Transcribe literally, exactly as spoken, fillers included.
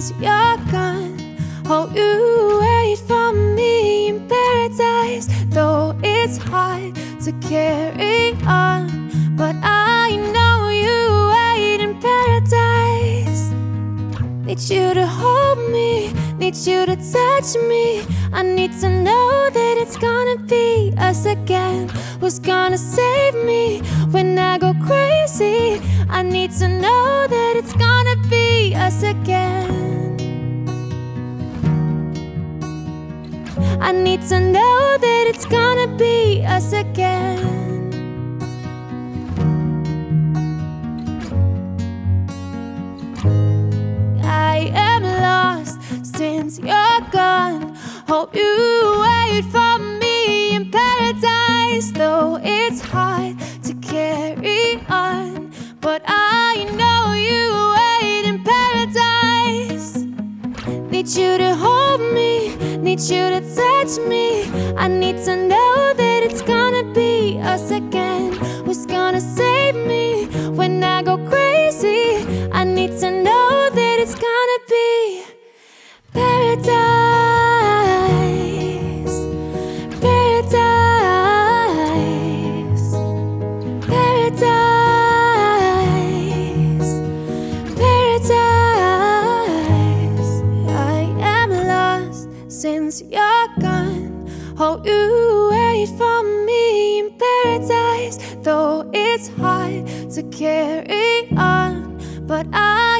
since you're gone. Oh, you wait for me in paradise, though it's hard to carry on. But I know you wait in paradise. Need you to hold me, need you to touch me. I need to know that it's gonna be us again. Who's gonna save me when I go crazy? I need to know that it's gonna be us again. I need to know that it's gonna be us again. I am lost since you're gone. Hope you wait for me in paradise, though it's hard to carry on. But I know you wait in paradise. Need you to hold me, need you to touch me. I need to know that it's gonna be us again. Who's gonna save me when I go crazy? I need to know that it's gonna be paradise, paradise, paradise, paradise. I am lost since you're gone. Oh, you wait for me in paradise, though it's hard to carry on. But I